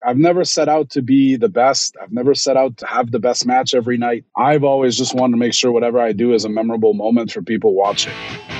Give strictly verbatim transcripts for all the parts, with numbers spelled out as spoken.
I've never set out to be the best. I've never set out to have the best match every night. I've always just wanted to make sure whatever I do is a memorable moment for people watching.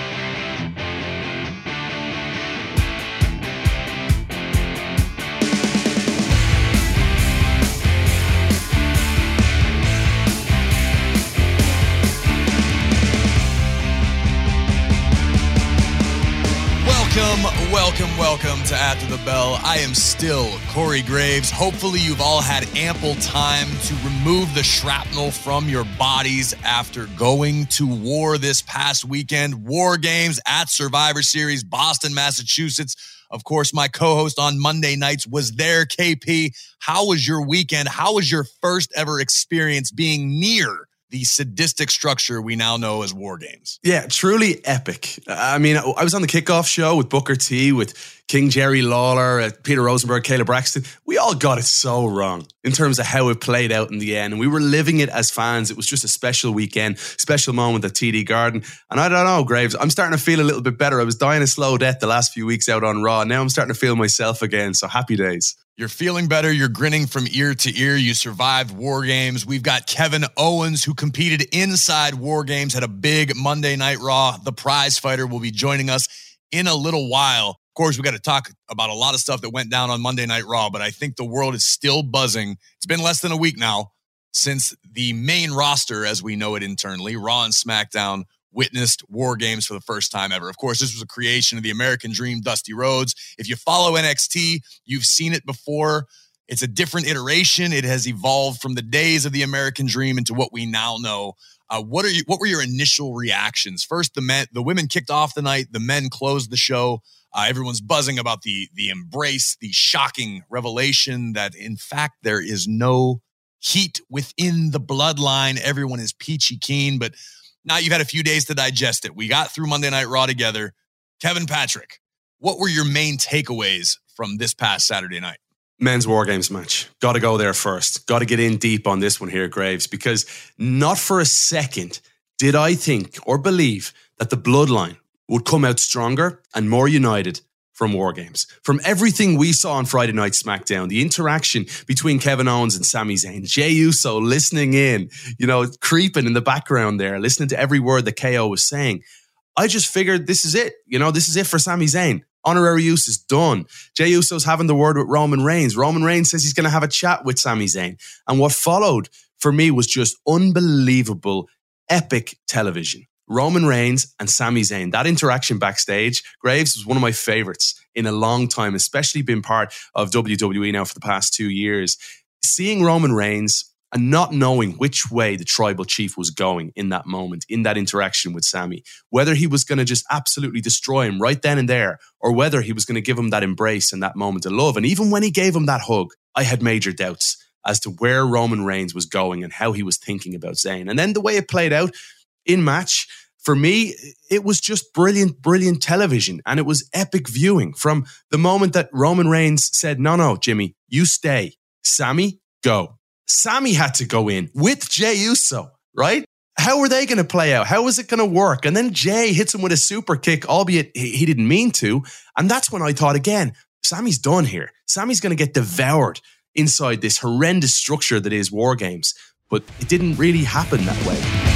Welcome, welcome, welcome to After the Bell. I am still Corey Graves. Hopefully you've all had ample time to remove the shrapnel from your bodies after going to war this past weekend. War games at Survivor Series, Boston, Massachusetts. Of course, my co-host on Monday nights was there, K P. How was your weekend? How was your first ever experience being near the sadistic structure we now know as War Games? Yeah, truly epic. I mean, I was on the kickoff show with Booker T, with King Jerry Lawler, uh, Peter Rosenberg, Caleb Braxton. We all got it so wrong in terms of how it played out in the end. And we were living it as fans. It was just a special weekend, special moment at T D Garden. And I don't know, Graves, I'm starting to feel a little bit better. I was dying a slow death the last few weeks out on Raw. Now I'm starting to feel myself again. So happy days. You're feeling better. You're grinning from ear to ear. You survived War Games. We've got Kevin Owens, who competed inside War Games, had a big Monday Night Raw. The prize fighter will be joining us in a little while. Of course, we got to talk about a lot of stuff that went down on Monday Night Raw, but I think the world is still buzzing. It's been less than a week now since the main roster, as we know it internally, Raw and SmackDown, witnessed War Games for the first time ever. Of course, this was a creation of the American Dream, Dusty Rhodes. If you follow N X T, you've seen it before. It's a different iteration. It has evolved from the days of the American Dream into what we now know. Uh, what are you? What were your initial reactions? First, the men, the women kicked off the night. The men closed the show. Uh, everyone's buzzing about the the embrace, the shocking revelation that, in fact, there is no heat within the bloodline. Everyone is peachy keen, but now you've had a few days to digest it. We got through Monday Night Raw together. Kevin Patrick, what were your main takeaways from this past Saturday night? Men's War Games match. Got to go there first. Got to get in deep on this one here, Graves, because not for a second did I think or believe that the bloodline would come out stronger and more united from War Games. From everything we saw on Friday Night SmackDown, the interaction between Kevin Owens and Sami Zayn, Jey Uso listening in, you know, creeping in the background there, listening to every word that K O was saying. I just figured this is it. You know, this is it for Sami Zayn. Honorary use is done. Jey Uso's having the word with Roman Reigns. Roman Reigns says he's going to have a chat with Sami Zayn. And what followed for me was just unbelievable, epic television. Roman Reigns and Sami Zayn, that interaction backstage, Graves, was one of my favorites in a long time, especially being part of W W E now for the past two years. Seeing Roman Reigns and not knowing which way the tribal chief was going in that moment, in that interaction with Sami, whether he was going to just absolutely destroy him right then and there, or whether he was going to give him that embrace and that moment of love. And even when he gave him that hug, I had major doubts as to where Roman Reigns was going and how he was thinking about Zayn. And then the way it played out in match, for me, it was just brilliant, brilliant television. And it was epic viewing from the moment that Roman Reigns said, no, no, Jimmy, you stay. Sami, go. Sami had to go in with Jey Uso, right? How were they going to play out? How was it going to work? And then Jey hits him with a super kick, albeit he didn't mean to. And that's when I thought again, Sami's done here. Sami's going to get devoured inside this horrendous structure that is War Games. But it didn't really happen that way.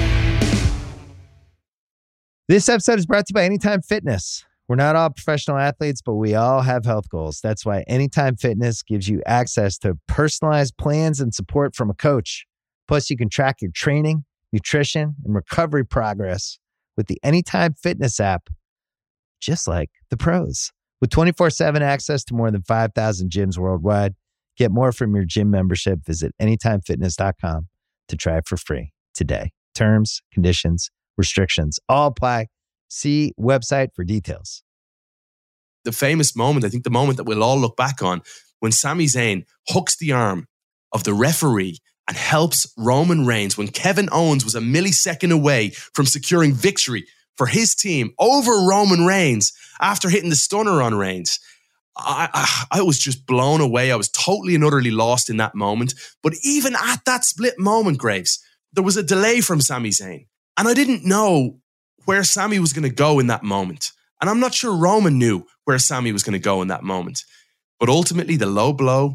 This episode is brought to you by Anytime Fitness. We're not all professional athletes, but we all have health goals. That's why Anytime Fitness gives you access to personalized plans and support from a coach. Plus, you can track your training, nutrition, and recovery progress with the Anytime Fitness app, just like the pros. With twenty-four seven access to more than five thousand gyms worldwide, get more from your gym membership. Visit anytime fitness dot com to try it for free today. Terms, conditions, restrictions all apply. See website for details. The famous moment, I think the moment that we'll all look back on, when Sami Zayn hooks the arm of the referee and helps Roman Reigns when Kevin Owens was a millisecond away from securing victory for his team over Roman Reigns after hitting the stunner on Reigns. I, I, I was just blown away. I was totally and utterly lost in that moment. But even at that split moment, Graves, there was a delay from Sami Zayn. And I didn't know where Sami was going to go in that moment. And I'm not sure Roman knew where Sami was going to go in that moment. But ultimately, the low blow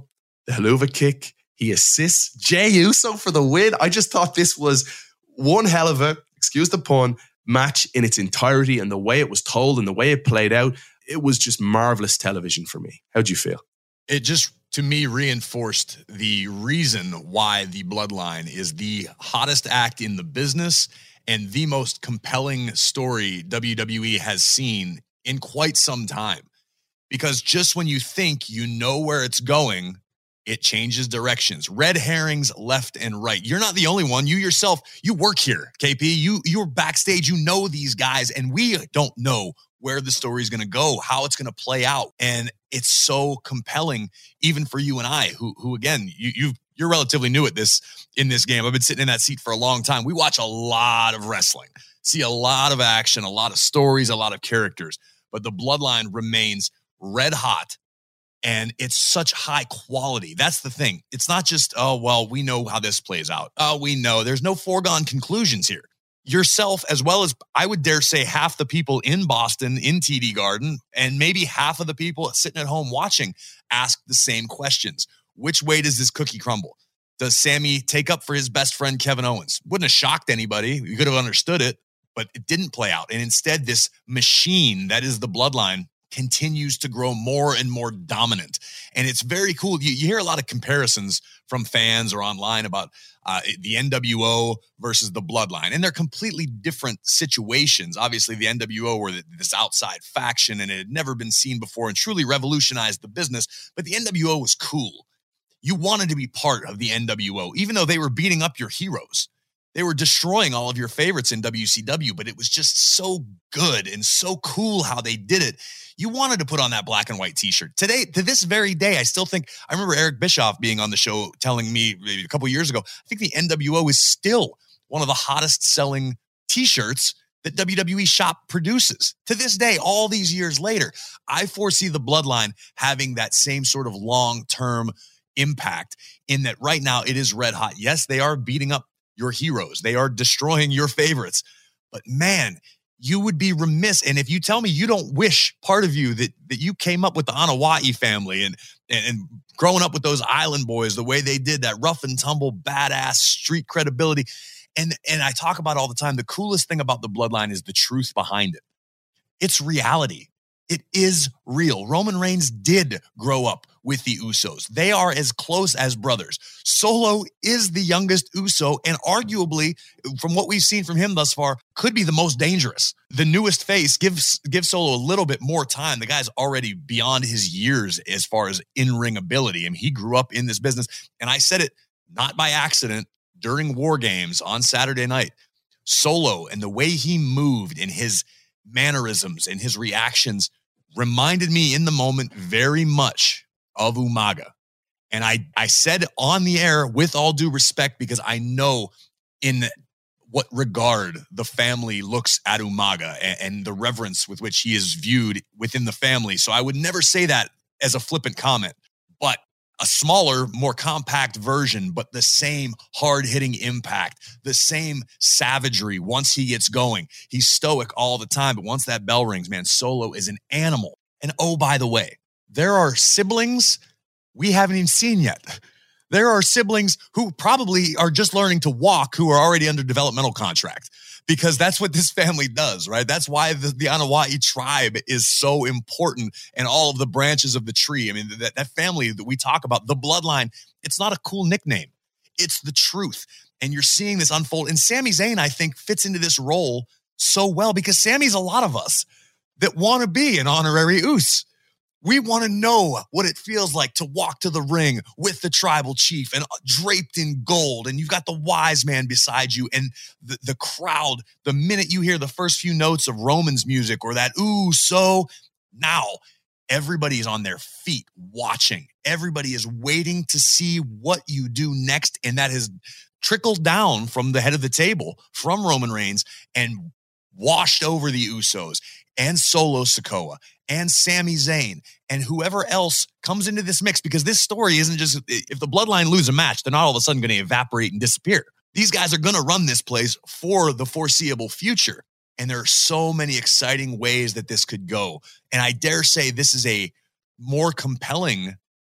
the Helluva Kick. He assists Jey Uso for the win. I just thought this was one hell of a, excuse the pun, match in its entirety, and the way it was told and the way it played out, it was just marvelous television for me. How'd you feel? It just, to me, reinforced the reason why the Bloodline is the hottest act in the business and the most compelling story W W E has seen in quite some time. Because just when you think you know where it's going, it changes directions. Red herrings left and right. You're not the only one. You yourself, you work here, K P. You, you're backstage. You know these guys, and we don't know where the story is going to go, how it's going to play out. And it's so compelling, even for you and I, who, who again, you, you've, you're relatively new at this in this game. I've been sitting in that seat for a long time. We watch a lot of wrestling, see a lot of action, a lot of stories, a lot of characters, but the Bloodline remains red hot. And it's such high quality. That's the thing. It's not just, oh, well, we know how this plays out. Oh, we know. There's no foregone conclusions here. Yourself, as well as I would dare say half the people in Boston, in T D Garden, and maybe half of the people sitting at home watching, ask the same questions. Which way does this cookie crumble? Does Sammy take up for his best friend, Kevin Owens? Wouldn't have shocked anybody. You could have understood it, but it didn't play out. And instead, this machine that is the Bloodline continues to grow more and more dominant. And it's very cool. You, you hear a lot of comparisons from fans or online about uh, the N W O versus the Bloodline. And they're completely different situations. Obviously, the N W O were this outside faction and it had never been seen before and truly revolutionized the business. But the N W O was cool. You wanted to be part of the N W O, even though they were beating up your heroes. They were destroying all of your favorites in W C W, but it was just so good and so cool how they did it. You wanted to put on that black and white t-shirt. Today, to this very day, I still think, I remember Eric Bischoff being on the show telling me maybe a couple years ago, I think the N W O is still one of the hottest selling t-shirts that W W E Shop produces. To this day, all these years later, I foresee the Bloodline having that same sort of long-term impact in that right now it is red hot. Yes, they are beating up your heroes. They are destroying your favorites. But man, you would be remiss. And if you tell me you don't wish part of you that, that you came up with the Anoa'i family and, and, and growing up with those Island Boys, the way they did that rough and tumble, badass street credibility. And, and I talk about all the time, the coolest thing about the Bloodline is the truth behind it. It's reality. It is real. Roman Reigns did grow up with the Usos. They are as close as brothers. Solo is the youngest Uso and arguably, from what we've seen from him thus far, could be the most dangerous. The newest face gives, gives Solo a little bit more time. The guy's already beyond his years as far as in-ring ability. I mean, he grew up in this business. And I said it not by accident during War Games on Saturday night. Solo and the way he moved and his mannerisms and his reactions reminded me in the moment very much of Umaga. And I, I said on the air, with all due respect, because I know in what regard the family looks at Umaga and, and the reverence with which he is viewed within the family. So I would never say that as a flippant comment, but a smaller, more compact version, but the same hard-hitting impact, the same savagery once he gets going. He's stoic all the time, but once that bell rings, man, Solo is an animal. And oh, by the way, there are siblings we haven't even seen yet. There are siblings who probably are just learning to walk who are already under developmental contract, because that's what this family does, right? That's why the, the Anoa'i tribe is so important and all of the branches of the tree. I mean, that, that family that we talk about, the Bloodline, it's not a cool nickname. It's the truth. And you're seeing this unfold. And Sami Zayn, I think, fits into this role so well because Sami's a lot of us that want to be an honorary Us. We want to know what it feels like to walk to the ring with the tribal chief and draped in gold. And you've got the wise man beside you and the, the crowd. The minute you hear the first few notes of Roman's music or that, ooh, so now everybody is on their feet watching. Everybody is waiting to see what you do next. And that has trickled down from the head of the table from Roman Reigns and washed over the Usos and Solo Sikoa and Sami Zayn and whoever else comes into this mix, because this story isn't just, if the Bloodline lose a match, they're not all of a sudden going to evaporate and disappear. These guys are going to run this place for the foreseeable future. And there are so many exciting ways that this could go. And I dare say this is a more compelling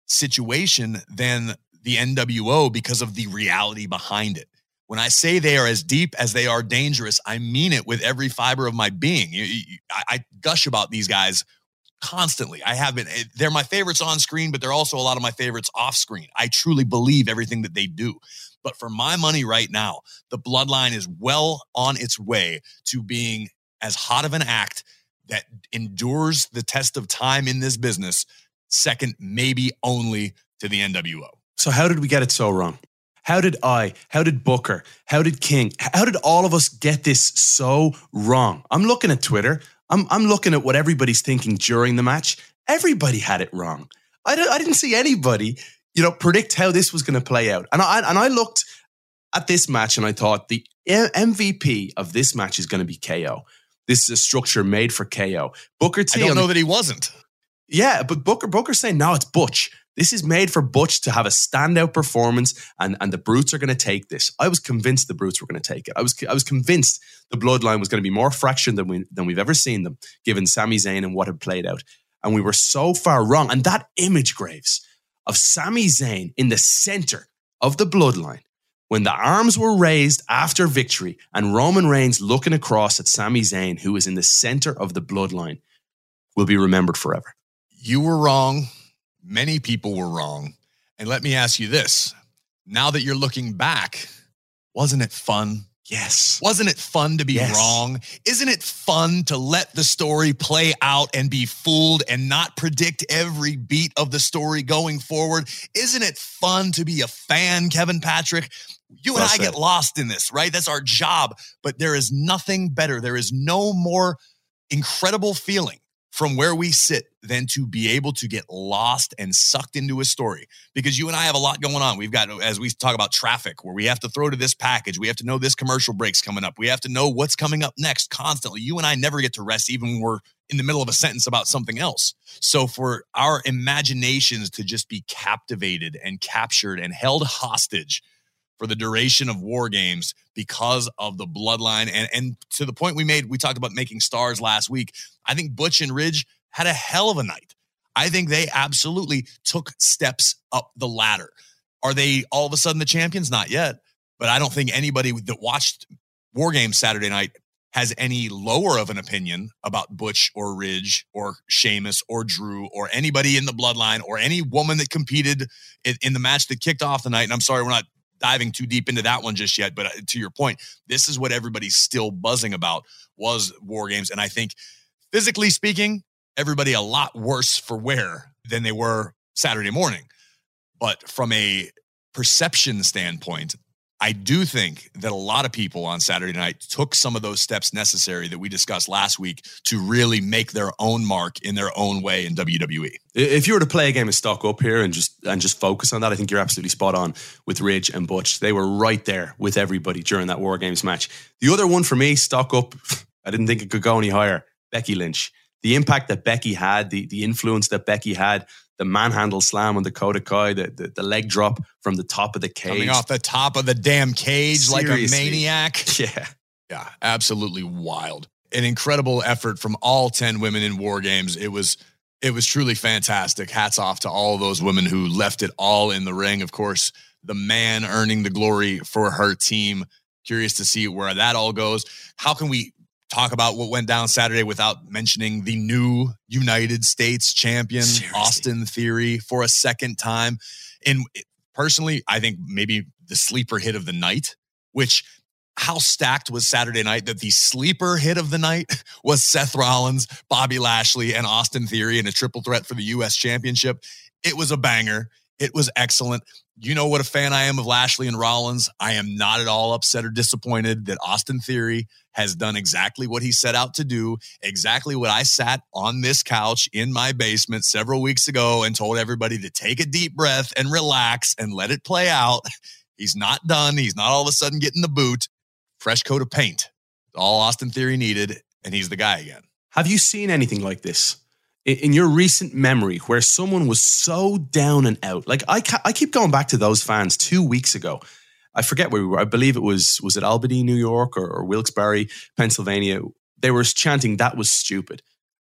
situation than the N W O because of the reality behind it. When I say they are as deep as they are dangerous, I mean it with every fiber of my being. You, you, I, I gush about these guys constantly. I have been. They're my favorites on screen, but they're also a lot of my favorites off screen. I truly believe everything that they do. But for my money right now, the Bloodline is well on its way to being as hot of an act that endures the test of time in this business, second maybe only to the N W O. So how did we get it so wrong? How did I, how did Booker, how did King, how did all of us get this so wrong? I'm looking at Twitter. I'm I'm looking at what everybody's thinking during the match. Everybody had it wrong. I, don't, I didn't see anybody, you know, predict how this was going to play out. And I, and I looked at this match and I thought the M V P of this match is going to be K O. This is a structure made for K O. Booker T. I don't know the, that he wasn't. Yeah, but Booker Booker's saying, no, it's Butch. This is made for Butch to have a standout performance, and, and the Brutes are going to take this. I was convinced the Brutes were going to take it. I was I was convinced the Bloodline was going to be more fractured than, we, than we've ever seen them, given Sami Zayn and what had played out. And we were so far wrong. And that image, Graves, of Sami Zayn in the center of the Bloodline, when the arms were raised after victory, and Roman Reigns looking across at Sami Zayn, who is in the center of the Bloodline, will be remembered forever. You were wrong. Many people were wrong. And let me ask you this. Now that you're looking back, wasn't it fun? Yes. Wasn't it fun to be yes. wrong? Isn't it fun to let the story play out and be fooled and not predict every beat of the story going forward? Isn't it fun to be a fan, Kevin Patrick? You and well I said. Get lost in this, right? That's our job. But there is nothing better. There is no more incredible feeling from where we sit than to be able to get lost and sucked into a story. Because you and I have a lot going on. We've got, as we talk about traffic, where we have to throw to this package. We have to know this commercial break's coming up. We have to know what's coming up next constantly. You and I never get to rest, even when we're in the middle of a sentence about something else. So for our imaginations to just be captivated and captured and held hostage for the duration of War Games because of the Bloodline. And, and to the point we made, we talked about making stars last week. I think Butch and Ridge had a hell of a night. I think they absolutely took steps up the ladder. Are they all of a sudden the champions? Not yet. But I don't think anybody that watched War Games Saturday night has any lower of an opinion about Butch or Ridge or Sheamus or Drew or anybody in the Bloodline or any woman that competed in, in the match that kicked off the night. And I'm sorry, we're not diving too deep into that one just yet, but to your point, this is what everybody's still buzzing about was War Games. And I think physically speaking, everybody a lot worse for wear than they were Saturday morning. But from a perception standpoint, I do think that a lot of people on Saturday night took some of those steps necessary that we discussed last week to really make their own mark in their own way in W W E. If you were to play a game of stock up here and just and just focus on that, I think you're absolutely spot on with Ridge and Butch. They were right there with everybody during that War Games match. The other one for me, stock up, I didn't think it could go any higher. Becky Lynch. The impact that Becky had, the, the influence that Becky had, the manhandle slam on Dakota Kai, the, the, the leg drop from the top of the cage. Coming off the top of the damn cage Seriously. Like a maniac. Yeah. Yeah, absolutely wild. An incredible effort from all ten women in War Games. It was it was truly fantastic. Hats off to all those women who left it all in the ring. Of course, the man earning the glory for her team. Curious to see where that all goes. How can we talk about what went down Saturday without mentioning the new United States champion, Seriously. Austin Theory, for a second time? And personally, I think maybe the sleeper hit of the night, which how stacked was Saturday night that the sleeper hit of the night was Seth Rollins, Bobby Lashley, and Austin Theory in a triple threat for the U S championship. It was a banger. It was excellent. You know what a fan I am of Lashley and Rollins. I am not at all upset or disappointed that Austin Theory has done exactly what he set out to do, exactly what I sat on this couch in my basement several weeks ago and told everybody to take a deep breath and relax and let it play out. He's not done. He's not all of a sudden getting the boot. Fresh coat of paint. All Austin Theory needed, and he's the guy again. Have you seen anything like this in your recent memory where someone was so down and out? Like I, I keep going back to those fans two weeks ago. I forget where we were. I believe it was, was it Albany, New York or, or Wilkes-Barre, Pennsylvania? They were chanting, that was stupid.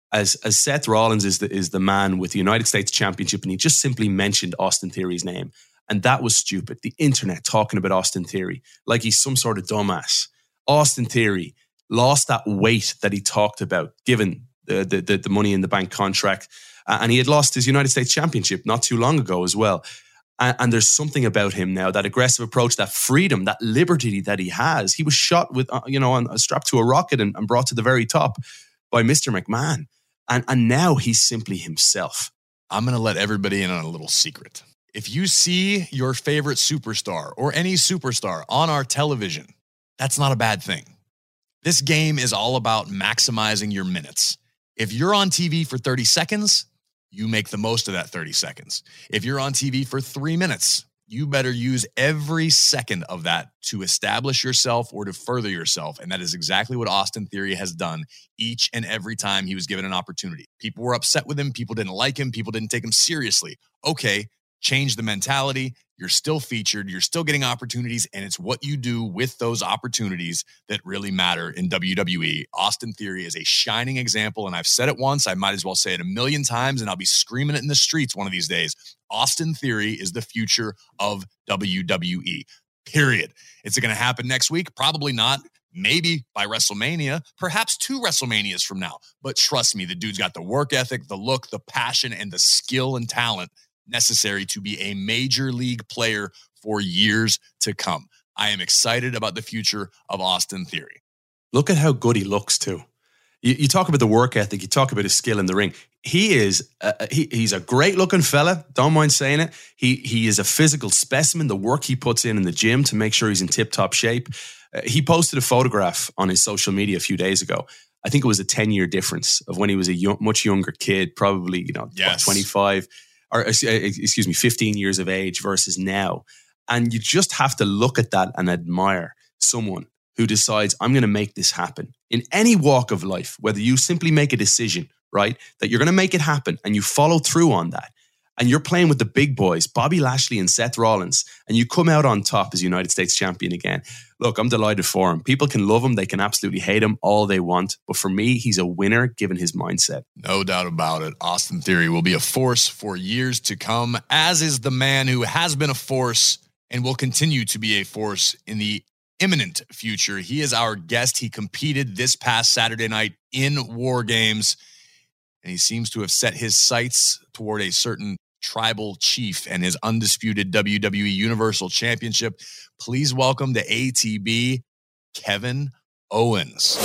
as as Seth Rollins is the is the man with the United States Championship, and he just simply mentioned Austin Theory's name. And that was stupid. The internet talking about Austin Theory like he's some sort of dumbass. Austin Theory lost that weight that he talked about, given the the, the, the Money in the Bank contract. Uh, and he had lost his United States Championship not too long ago as well. And, and there's something about him now, that aggressive approach, that freedom, that liberty that he has. He was shot with, uh, you know, on, strapped to a rocket and, and brought to the very top by Mister McMahon. And, and now he's simply himself. I'm going to let everybody in on a little secret. If you see your favorite superstar or any superstar on our television, that's not a bad thing. This game is all about maximizing your minutes. If you're on T V for thirty seconds, you make the most of that thirty seconds. If you're on T V for three minutes, you better use every second of that to establish yourself or to further yourself. And that is exactly what Austin Theory has done each and every time he was given an opportunity. People were upset with him. People didn't like him. People didn't take him seriously. Okay, change the mentality. You're still featured. You're still getting opportunities. And it's what you do with those opportunities that really matter in W W E. Austin Theory is a shining example. And I've said it once. I might as well say it a million times, and I'll be screaming it in the streets one of these days. Austin Theory is the future of W W E, period. Is it going to happen next week? Probably not. Maybe by WrestleMania, perhaps two WrestleManias from now. But trust me, the dude's got the work ethic, the look, the passion, and the skill and talent necessary to be a major league player for years to come. I am excited about the future of Austin Theory. Look at how good he looks too. You, you talk about the work ethic, you talk about his skill in the ring. He is, uh, he, he's a great looking fella. Don't mind saying it. He, he is a physical specimen. The work he puts in in the gym to make sure he's in tip top shape. Uh, he posted a photograph on his social media a few days ago. I think it was a ten year difference of when he was a young, much younger kid, probably, you know, yes. twenty-five or excuse me, fifteen years of age versus now. And you just have to look at that and admire someone who decides, I'm going to make this happen in any walk of life, whether you simply make a decision, right, that you're going to make it happen and you follow through on that. And you're playing with the big boys, Bobby Lashley and Seth Rollins, and you come out on top as United States champion again. Look, I'm delighted for him. People can love him. They can absolutely hate him all they want. But for me, he's a winner given his mindset. No doubt about it. Austin Theory will be a force for years to come, as is the man who has been a force and will continue to be a force in the imminent future. He is our guest. He competed this past Saturday night in War Games, and he seems to have set his sights toward a certain tribal chief and his undisputed W W E Universal Championship. Please welcome to A T B, Kevin Owens.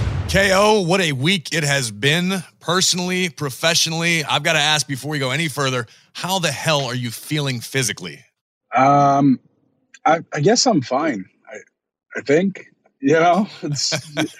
K O, what a week it has been, personally, professionally. I've got to ask before we go any further, how the hell are you feeling physically? Um, I, I guess I'm fine. I, I think, you know, it's,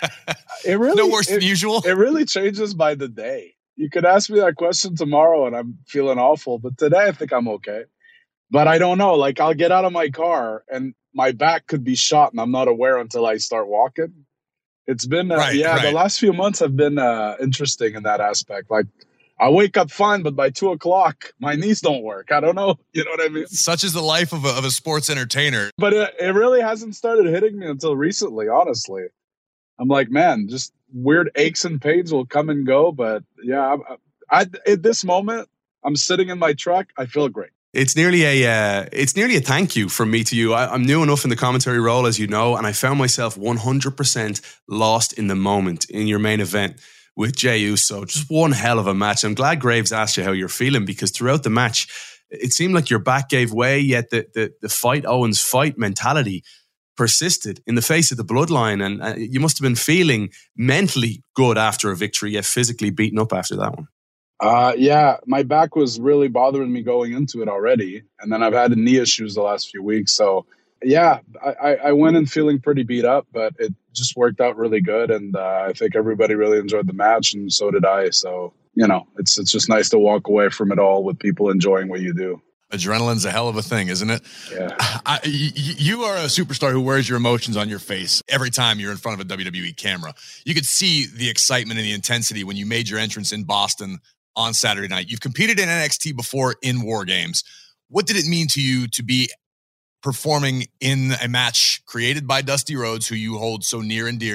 it really, no worse it, than usual. It really changes by the day. You could ask me that question tomorrow and I'm feeling awful, but today I think I'm okay. But I don't know, like I'll get out of my car and my back could be shot and I'm not aware until I start walking. It's been, uh, right, yeah, right. the last few months have been uh, interesting in that aspect. Like I wake up fine, but by two o'clock, my knees don't work. I don't know. You know what I mean? Such is the life of a, of a sports entertainer. But it, it really hasn't started hitting me until recently, honestly. I'm like, man, just weird aches and pains will come and go. But yeah, I, I, at this moment, I'm sitting in my truck. I feel great. It's nearly a uh, it's nearly a thank you from me to you. I, I'm new enough in the commentary role, as you know, and I found myself one hundred percent lost in the moment in your main event with Jey Uso. Just one hell of a match. I'm glad Graves asked you how you're feeling, because throughout the match, it seemed like your back gave way, yet the the, the fight Owens fight mentality persisted in the face of the bloodline, and uh, you must have been feeling mentally good after a victory, yet physically beaten up after that one. Uh, yeah, my back was really bothering me going into it already, and then I've had knee issues the last few weeks. So yeah, I, I went in feeling pretty beat up, but it just worked out really good, and uh, I think everybody really enjoyed the match, and so did I. So you know, it's it's just nice to walk away from it all with people enjoying what you do. Adrenaline's a hell of a thing, isn't it? Yeah. I, you are a superstar who wears your emotions on your face every time you're in front of a W W E camera. You could see the excitement and the intensity when you made your entrance in Boston on Saturday night. You've competed in N X T before in War Games. What did it mean to you to be performing in a match created by Dusty Rhodes, who you hold so near and dear,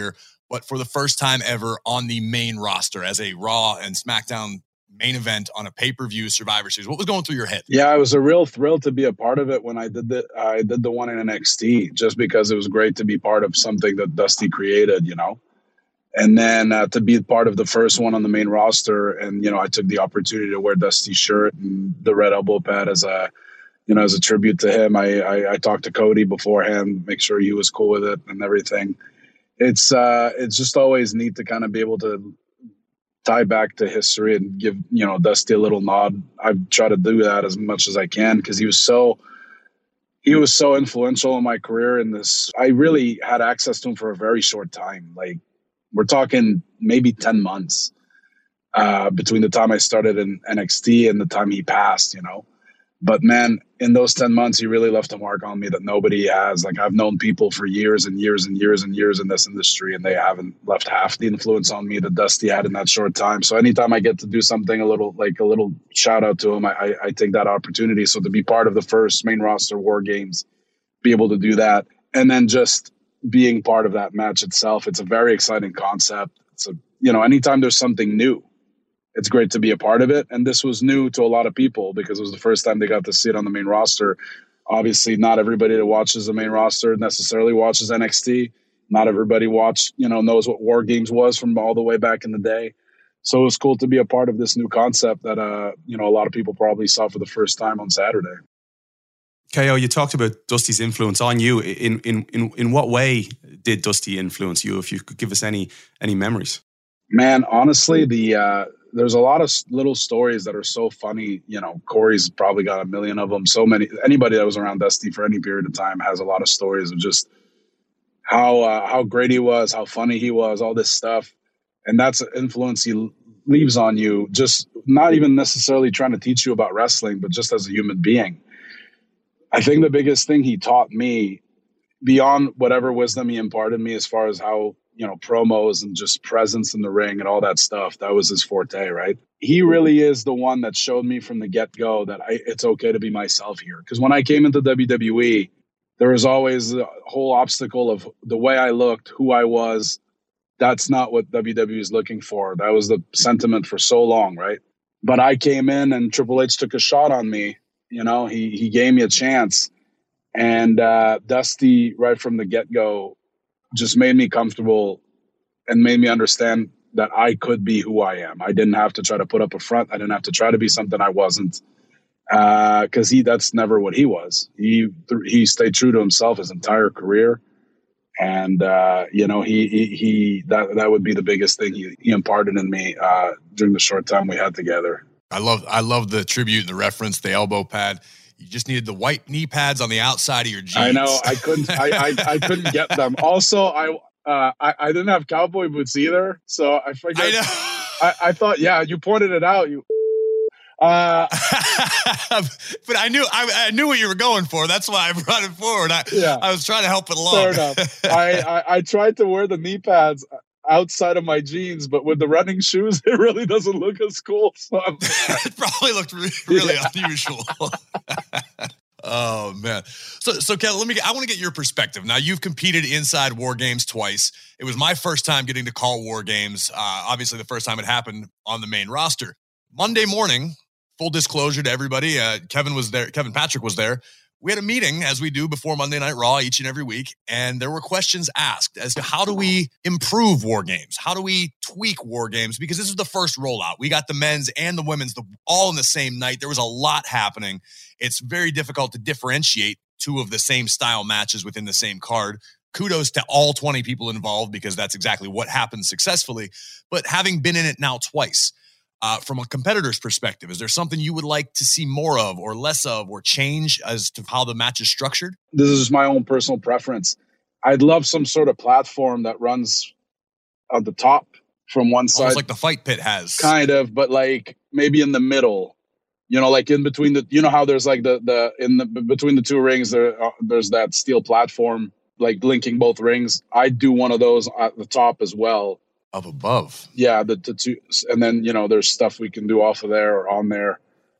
but for the first time ever on the main roster as a Raw and SmackDown main event on a pay-per-view Survivor Series. What was going through your head? Yeah, it was a real thrill to be a part of it when I did the I did the one in N X T, just because it was great to be part of something that Dusty created, you know. And then uh, to be part of the first one on the main roster, and you know, I took the opportunity to wear Dusty's shirt and the red elbow pad as a, you know, as a tribute to him. I I, I talked to Cody beforehand, make sure he was cool with it and everything. It's uh, it's just always neat to kind of be able to tie back to history and give, you know, Dusty a little nod. I try to do that as much as I can because he was so he was so influential in my career in this. I really had access to him for a very short time. Like, we're talking maybe ten months uh, between the time I started in N X T and the time he passed, you know. But man, in those ten months, he really left a mark on me that nobody has. Like, I've known people for years and years and years and years in this industry, and they haven't left half the influence on me that Dusty had in that short time. So anytime I get to do something a little, like a little shout out to him, I, I, I take that opportunity. So to be part of the first main roster War Games, be able to do that, and then just being part of that match itself, it's a very exciting concept. It's a, you know, anytime there's something new, it's great to be a part of it. And this was new to a lot of people because it was the first time they got to see it on the main roster. Obviously, not everybody that watches the main roster necessarily watches N X T. Not everybody watched, you know, knows what War Games was from all the way back in the day. So it was cool to be a part of this new concept that, uh, you know, a lot of people probably saw for the first time on Saturday. K O, you talked about Dusty's influence on you. In in in in what way did Dusty influence you? If you could give us any any memories. Man, honestly, the uh, there's a lot of little stories that are so funny. You know, Corey's probably got a million of them. So many. Anybody that was around Dusty for any period of time has a lot of stories of just how uh, how great he was, how funny he was, all this stuff, and that's an influence he leaves on you. Just not even necessarily trying to teach you about wrestling, but just as a human being. I think the biggest thing he taught me, beyond whatever wisdom he imparted me as far as how, you know, promos and just presence in the ring and all that stuff, that was his forte, right? He really is the one that showed me from the get-go that I, it's okay to be myself here. Because when I came into W W E, there was always the whole obstacle of the way I looked, who I was. That's not what W W E is looking for. That was the sentiment for so long, right? But I came in and Triple H took a shot on me. You know, he he gave me a chance, and uh, Dusty right from the get-go just made me comfortable and made me understand that I could be who I am. I didn't have to try to put up a front. I didn't have to try to be something I wasn't, because uh, he that's never what he was. He he stayed true to himself his entire career, and uh, you know he, he he that that would be the biggest thing he, he imparted in me uh, during the short time we had together. I love I love the tribute and the reference, the elbow pad. You just needed the white knee pads on the outside of your jeans. I know. I couldn't. I, I I couldn't get them. Also, I uh I, I didn't have cowboy boots either. So I figured. I know. I, I thought, yeah, you pointed it out. You. Uh, but I knew I, I knew what you were going for. That's why I brought it forward. I yeah. I was trying to help it along. Fair enough. I, I I tried to wear the knee pads outside of my jeans, but with the running shoes, it really doesn't look as cool. So it probably looked really, really yeah. unusual. Oh man. So, so Kel, let me get, I want to get your perspective. Now you've competed inside War Games twice. It was my first time getting to call War Games. Uh, obviously the first time it happened on the main roster. Monday morning, full disclosure to everybody. Uh, Kevin was there. Kevin Patrick was there. We had a meeting, as we do before Monday Night Raw each and every week, and there were questions asked as to how do we improve War Games? How do we tweak War Games? Because this is the first rollout. We got the men's and the women's the, all in the same night. There was a lot happening. It's very difficult to differentiate two of the same style matches within the same card. Kudos to all twenty people involved because that's exactly what happened successfully. But having been in it now twice, Uh, from a competitor's perspective, is there something you would like to see more of or less of or change as to how the match is structured? This is my own personal preference. I'd love some sort of platform that runs at the top from one side. Almost like the fight pit has. Kind of, but like maybe in the middle, you know, like in between the, you know how there's like the, the, in the, between the two rings, there, uh, there's that steel platform, like linking both rings. I do one of those at the top as well. Up above. Yeah, the, the two, and then, you know, there's stuff we can do off of there or on there.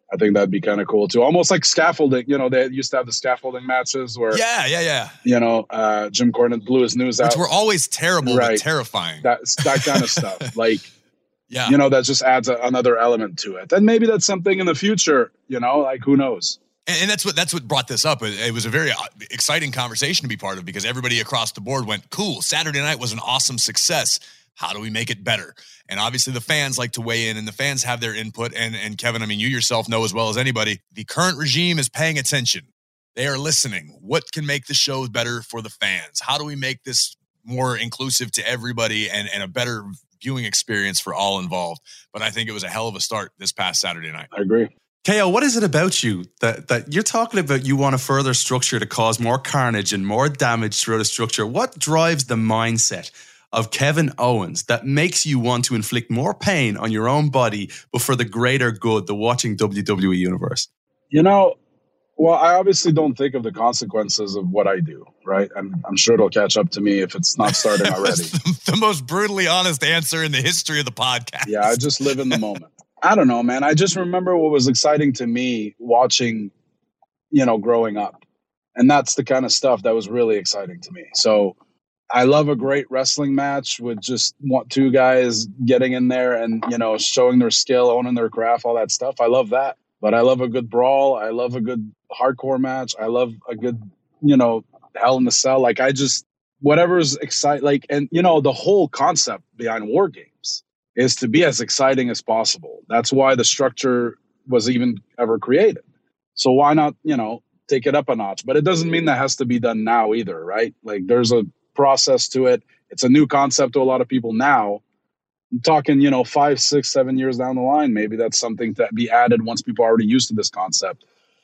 I think that'd be kind of cool too. Almost like scaffolding. You know, they used to have the scaffolding matches where, yeah, yeah, yeah. You know, uh, Jim Cornette blew his news out. Which were always terrible, right. but terrifying. That's that kind of stuff. Like, yeah, you know, that just adds a, another element to it. And maybe that's something in the future. You know, like who knows. And, and that's what that's what brought this up. It, it was a very exciting conversation to be part of because everybody across the board went, "Cool, Saturday night was an awesome success. How do we make it better?" And obviously the fans like to weigh in and the fans have their input. And, and Kevin, I mean, you yourself know as well as anybody, the current regime is paying attention. They are listening. What can make the show better for the fans? How do we make this more inclusive to everybody and, and a better viewing experience for all involved? But I think it was a hell of a start this past Saturday night. I agree. K O, what is it about you that, that you're talking about you want a further structure to cause more carnage and more damage throughout a structure? What drives the mindset of Kevin Owens that makes you want to inflict more pain on your own body, but for the greater good, the watching W W E universe? You know, well, I obviously don't think of the consequences of what I do, right? And I'm sure it'll catch up to me if it's not starting already. the, the most brutally honest answer in the history of the podcast. Yeah, I just live in the moment. I don't know, man. I just remember what was exciting to me watching, you know, growing up. And that's the kind of stuff that was really exciting to me. So I love a great wrestling match with just want two guys getting in there and, you know, showing their skill, owning their craft, all that stuff. I love that. But I love a good brawl. I love a good hardcore match. I love a good, you know, Hell in the Cell. Like I just, whatever's exciting, like, and, you know, the whole concept behind War Games is to be as exciting as possible. That's why the structure was even ever created. So why not, you know, take it up a notch? But it doesn't mean that has to be done now either, right? Like there's a process to it. It's a new concept to a lot of people now. I'm talking, you know, five, six, seven years down the line, maybe that's something to be added once people are already used to this concept.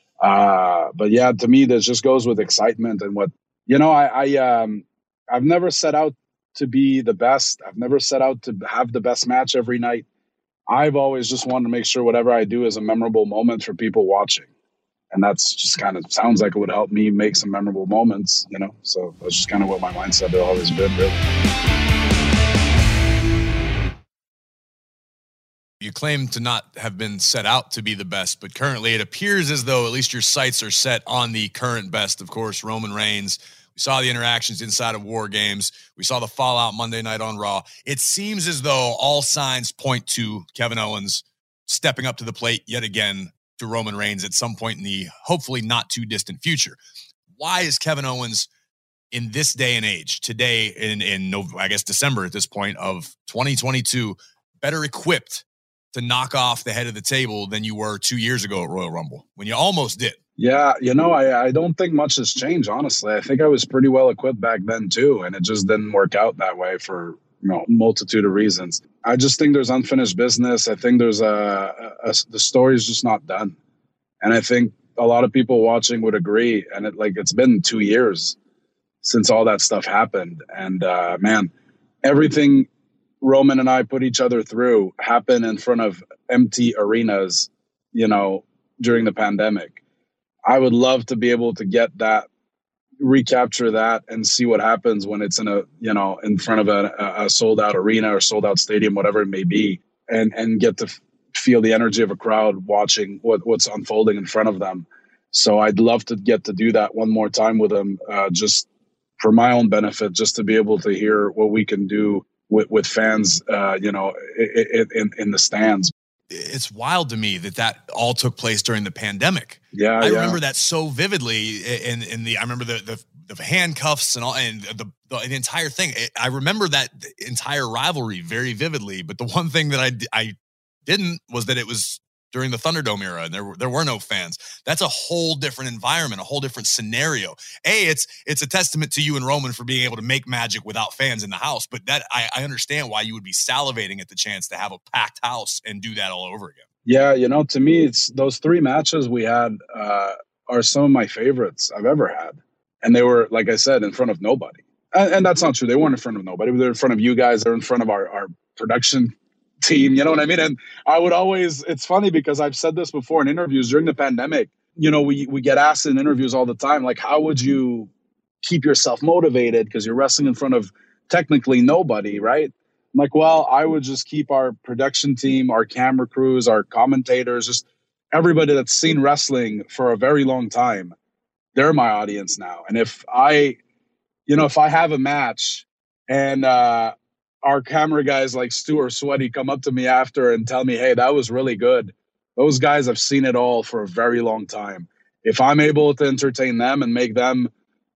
Uh, but yeah, to me, this just goes with excitement and what, you know, I, I, um, I've never set out to be the best. I've never set out to have the best match every night. I've always just wanted to make sure whatever I do is a memorable moment for people watching. And that's just kind of sounds like it would help me make some memorable moments, you know? So that's just kind of what my mindset has always been, really. You claim to not have been set out to be the best, but currently it appears as though at least your sights are set on the current best, of course, Roman Reigns. We saw the interactions inside of War Games. We saw the fallout Monday night on Raw. It seems as though all signs point to Kevin Owens stepping up to the plate yet again to Roman Reigns at some point in the hopefully not too distant future. Why is Kevin Owens in this day and age, today in, in I guess December at this point of twenty twenty-two, better equipped to knock off the head of the table than you were two years ago at Royal Rumble when you almost did? Yeah, you know, I, I don't think much has changed, honestly. I think I was pretty well equipped back then too, and it just didn't work out that way for, you know, multitude of reasons. I just think there's unfinished business. I think there's a, a, a the story's just not done. And I think a lot of people watching would agree. And it like, it's been two years since all that stuff happened. And uh, man, everything Roman and I put each other through happened in front of empty arenas, you know, during the pandemic. I would love to be able to get that, recapture that and see what happens when it's in a, you know, in front of a, a sold out arena or sold out stadium, whatever it may be, and, and get to f- feel the energy of a crowd watching what, what's unfolding in front of them. So I'd love to get to do that one more time with them, uh, just for my own benefit, just to be able to hear what we can do with, with fans, uh, you know, in, in, in the stands. It's wild to me that that all took place during the pandemic. Yeah, I yeah. remember remember that so vividly. In in the, I remember the the, the handcuffs and all, and the, the the entire thing. I remember that entire rivalry very vividly. But the one thing that I I didn't was that it was during the Thunderdome era, and there were there were no fans. That's a whole different environment, a whole different scenario. A, it's it's a testament to you and Roman for being able to make magic without fans in the house. But that I, I understand why you would be salivating at the chance to have a packed house and do that all over again. Yeah, you know, to me, it's those three matches we had uh, are some of my favorites I've ever had, and they were, like I said, in front of nobody. And, and that's not true. They weren't in front of nobody. They're in front of you guys. They're in front of our our production team, you know what I mean? And I would always, it's funny because I've said this before in interviews during the pandemic, you know, we, we get asked in interviews all the time, like, how would you keep yourself motivated? Because you're wrestling in front of technically nobody, right? I'm like, well, I would just keep our production team, our camera crews, our commentators, just everybody that's seen wrestling for a very long time, they're my audience now. And if I, you know, if I have a match and uh, our camera guys like Stu or Sweaty come up to me after and tell me, hey, that was really good. Those guys have seen it all for a very long time. If I'm able to entertain them and make them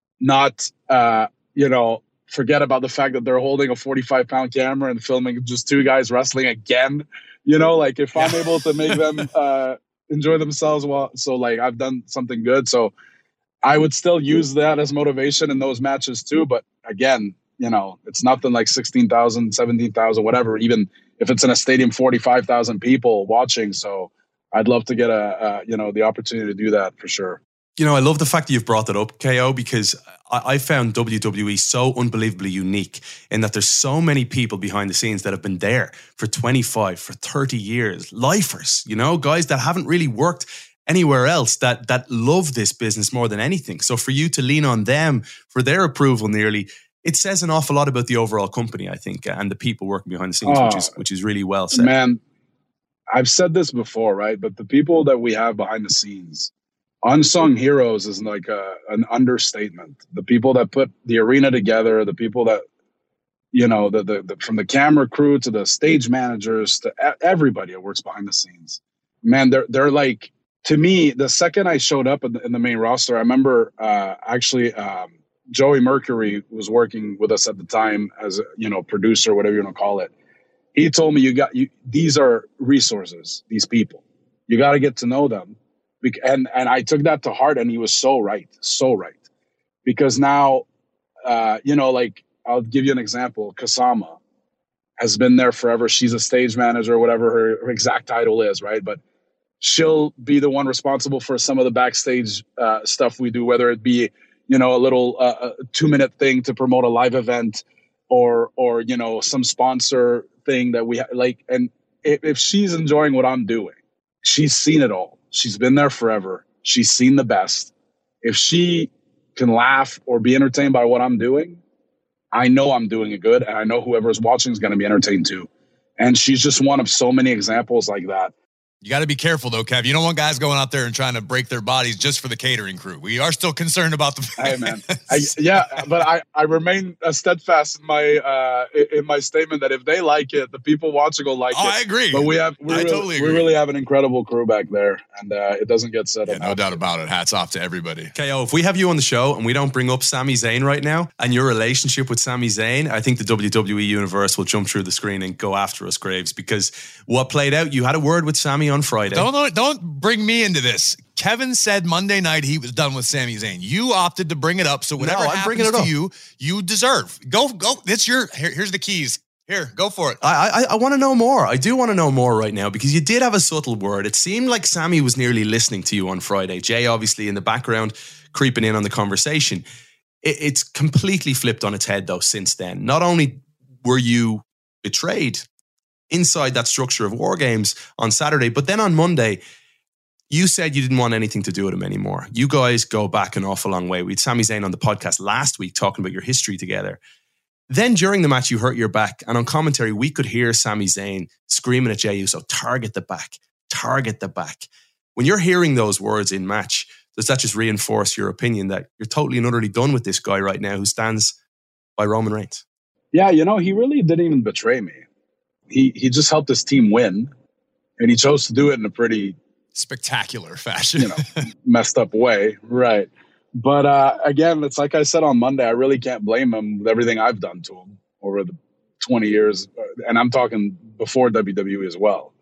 not, uh, you know, forget about the fact that they're holding a forty-five pound camera and filming just two guys wrestling again, you know, like if I'm able to make them uh, enjoy themselves, well, so like I've done something good. So I would still use that as motivation in those matches too. But again, you know, it's nothing like sixteen thousand, seventeen thousand, whatever, even if it's in a stadium, forty-five thousand people watching. So I'd love to get a, a, you know, the opportunity to do that for sure. You know, I love the fact that you've brought that up, K O, because I, I found W W E so unbelievably unique in that there's so many people behind the scenes that have been there for twenty-five, for thirty years, lifers, you know, guys that haven't really worked anywhere else, that that love this business more than anything. So for you to lean on them for their approval nearly, it says an awful lot about the overall company, I think, and the people working behind the scenes, oh, which is which is really well said. Man, I've said this before, right? But the people that we have behind the scenes, unsung heroes is like a, an understatement. The people that put the arena together, the people that, you know, the, the, the from the camera crew to the stage managers to everybody that works behind the scenes, man, they're they're like, to me, the second I showed up in the, in the main roster, I remember uh, actually um, Joey Mercury was working with us at the time as a, you know, producer, whatever you want to call it. He told me, you got you. These are resources. These people, you got to get to know them. And and I took that to heart, and he was so right, so right. Because now, uh, you know, like, I'll give you an example. Kasama has been there forever. She's a stage manager, whatever her, her exact title is, right? But she'll be the one responsible for some of the backstage uh, stuff we do, whether it be, you know, a little uh, a two-minute thing to promote a live event, or or you know, some sponsor thing that we ha- like. And if, if she's enjoying what I'm doing, she's seen it all. She's been there forever. She's seen the best. If she can laugh or be entertained by what I'm doing, I know I'm doing it good, and I know whoever's watching is going to be entertained too. And she's just one of so many examples like that. You got to be careful, though, Kev. You don't want guys going out there and trying to break their bodies just for the catering crew. We are still concerned about the. Hey, man. I, yeah, but I, I remain uh, steadfast in my uh, in my statement that if they like it, the people watching will like oh, it. I agree. But we have we I really, totally agree. we really have an incredible crew back there, and uh, it doesn't get said yeah, enough. No doubt about it. Hats off to everybody. K O, if we have you on the show and we don't bring up Sami Zayn right now and your relationship with Sami Zayn, I think the W W E universe will jump through the screen and go after us, Graves, because what played out, you had a word with Sami on Friday. Don't know. Don't bring me into this. Kevin said Monday night he was done with Sami Zayn. You opted to bring it up, so whatever no, happens it to up. you, you deserve. Go, go. That's your. Here, here's the keys. Here, go for it. I I, I want to know more. I do want to know more right now, because you did have a subtle word. It seemed like Sami was nearly listening to you on Friday. Jay, obviously, in the background, creeping in on the conversation. It, it's completely flipped on its head, though, since then. Not only were you betrayed inside that structure of War Games on Saturday, but then on Monday, you said you didn't want anything to do with him anymore. You guys go back an awful long way. We had Sami Zayn on the podcast last week talking about your history together. Then during the match, you hurt your back. And on commentary, we could hear Sami Zayn screaming at Jey Uso, target the back, target the back. When you're hearing those words in match, does that just reinforce your opinion that you're totally and utterly done with this guy right now who stands by Roman Reigns? Yeah, you know, he really didn't even betray me. He he just helped his team win. And he chose to do it in a pretty spectacular fashion, you know, messed up way. Right. But uh, again, it's like I said on Monday, I really can't blame him with everything I've done to him over the twenty years. And I'm talking before W W E as well.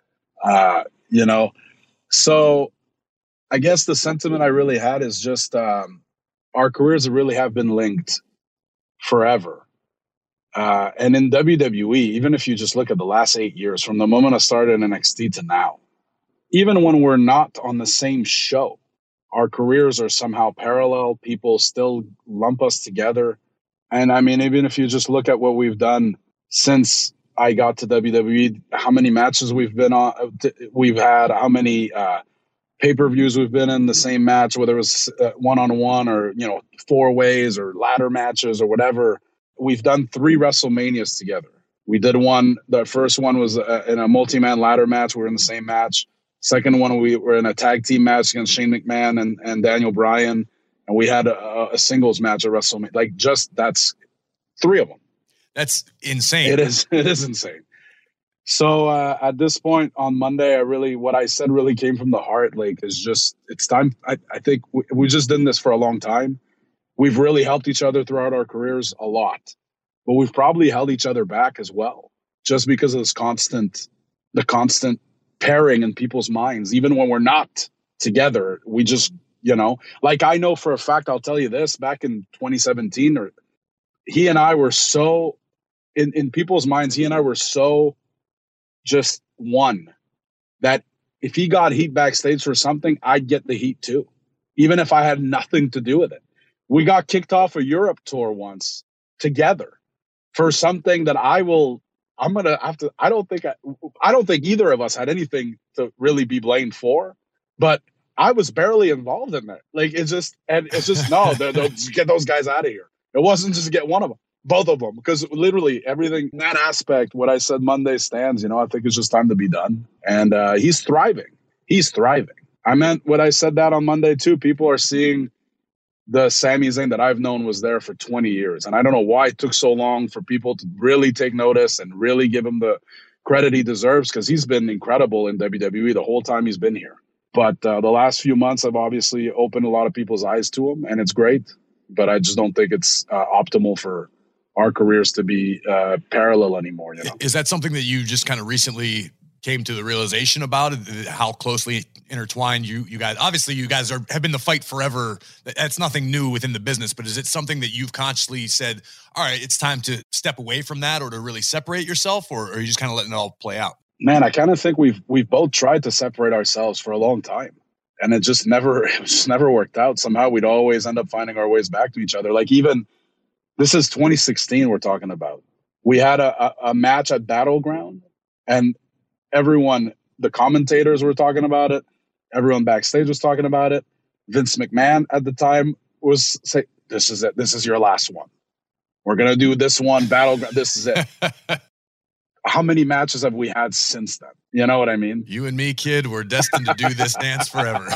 Uh, you know, so I guess the sentiment I really had is just um, our careers really have been linked forever. Uh, and in W W E, even if you just look at the last eight years, from the moment I started in N X T to now, even when we're not on the same show, our careers are somehow parallel. People still lump us together. And I mean, even if you just look at what we've done since I got to W W E, how many matches we've been on, we've had, how many uh, pay-per-views we've been in the same match, whether it was uh, one-on-one or, you know, four ways or ladder matches or whatever. We've done three WrestleManias together. We did one. The first one was uh, in a multi-man ladder match. We were in the same match. Second one, we were in a tag team match against Shane McMahon and, and Daniel Bryan. And we had a, a singles match at WrestleMania. Like, just that's three of them. That's insane. It is. It is insane. So uh, at this point on Monday, I really, what I said really came from the heart. Like, it's just, it's time. I, I think we, we just done this for a long time. We've really helped each other throughout our careers a lot, but we've probably held each other back as well, just because of this constant, the constant pairing in people's minds. Even when we're not together, we just, you know, like I know for a fact, I'll tell you this, back in twenty seventeen, or he and I were so, in, in people's minds, he and I were so just one, that if he got heat backstage for something, I'd get the heat too, even if I had nothing to do with it. We got kicked off a Europe tour once together for something that I will, I'm going to have to, I don't think, I, I don't think either of us had anything to really be blamed for, but I was barely involved in that. Like, it's just, and it's just, no, they're, they're, get those guys out of here. It wasn't just get one of them. Both of them, because literally everything in that aspect, what I said Monday stands. You know, I think it's just time to be done. And uh, he's thriving. He's thriving. I meant what I said that on Monday too. People are seeing the Sami Zayn that I've known was there for twenty years. And I don't know why it took so long for people to really take notice and really give him the credit he deserves, because he's been incredible in W W E the whole time he's been here. But uh, the last few months have obviously opened a lot of people's eyes to him, and it's great. But I just don't think it's uh, optimal for our careers to be uh, parallel anymore. You know? Is that something that you just kind of recently came to the realization about, how closely intertwined you you guys, obviously you guys are have been the fight forever. That's nothing new within the business, but is it something that you've consciously said, all right, it's time to step away from that, or to really separate yourself, or, or are you just kind of letting it all play out? Man, I kind of think we've we've both tried to separate ourselves for a long time, and it just never it just never worked out. Somehow we'd always end up finding our ways back to each other. Like, even this is twenty sixteen we're talking about. We had a, a, a match at Battleground, and everyone, the commentators were talking about it. Everyone backstage was talking about it. Vince McMahon at the time was saying, this is it. This is your last one. We're going to do this one, Battleground. This is it. How many matches have we had since then? You know what I mean? You and me, kid, we're destined to do this dance forever.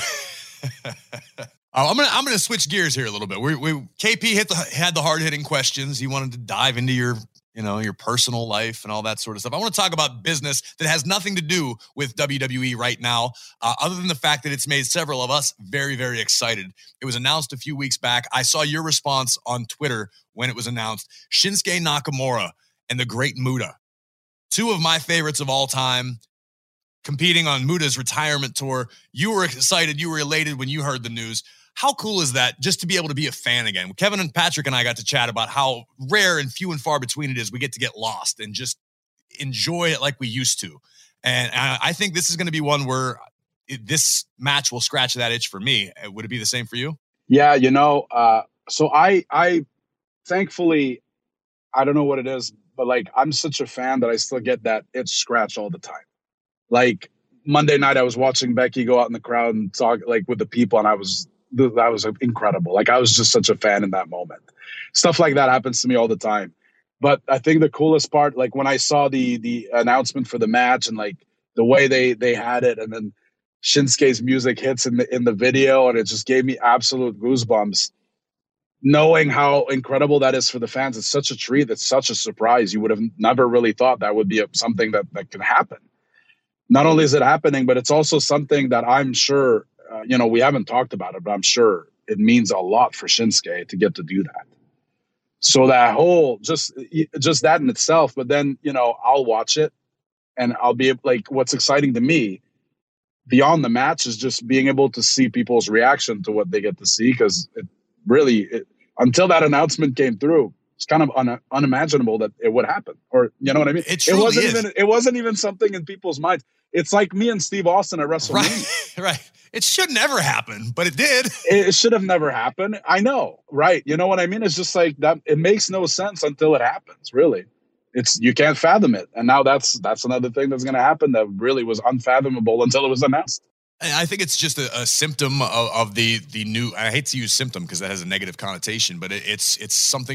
Oh, I'm gonna I'm gonna switch gears here a little bit. We, we K P hit the had the hard hitting questions. He wanted to dive into your you know your personal life and all that sort of stuff. I want to talk about business that has nothing to do with W W E right now, uh, other than the fact that it's made several of us very very excited. It was announced a few weeks back. I saw your response on Twitter when it was announced. Shinsuke Nakamura and the Great Muta, two of my favorites of all time, competing on Muta's retirement tour. You were excited. You were elated when you heard the news. How cool is that, just to be able to be a fan again? Kevin and Patrick and I got to chat about how rare and few and far between it is we get to get lost and just enjoy it like we used to. And I think this is going to be one where it, this match will scratch that itch for me. Would it be the same for you? Yeah, you know, uh, so I, I thankfully, I don't know what it is, but like, I'm such a fan that I still get that itch scratch all the time. Like Monday night, I was watching Becky go out in the crowd and talk like with the people, and I was that was incredible. Like, I was just such a fan in that moment. Stuff like that happens to me all the time. But I think the coolest part, like when I saw the the announcement for the match and like the way they they had it, and then Shinsuke's music hits in the in the video, and it just gave me absolute goosebumps. Knowing how incredible that is for the fans, it's such a treat. It's such a surprise. You would have never really thought that would be a, something that that could happen. Not only is it happening, but it's also something that I'm sure, uh, you know, we haven't talked about it, but I'm sure it means a lot for Shinsuke to get to do that. So that whole, just, just that in itself, but then, you know, I'll watch it and I'll be like, what's exciting to me beyond the match is just being able to see people's reaction to what they get to see. Cause it really, it, until that announcement came through, it's kind of un- unimaginable that it would happen, or you know what I mean? It, it wasn't is. even, it wasn't even something in people's minds. It's like me and Steve Austin at WrestleMania. Right, right. It should never happen, but it did. It should have never happened. I know, right? You know what I mean? It's just like that. It makes no sense until it happens. Really, it's you can't fathom it. And now that's that's another thing that's going to happen that really was unfathomable until it was announced. I think it's just a, a symptom of, of the the new. I hate to use symptom because that has a negative connotation, but it, it's it's something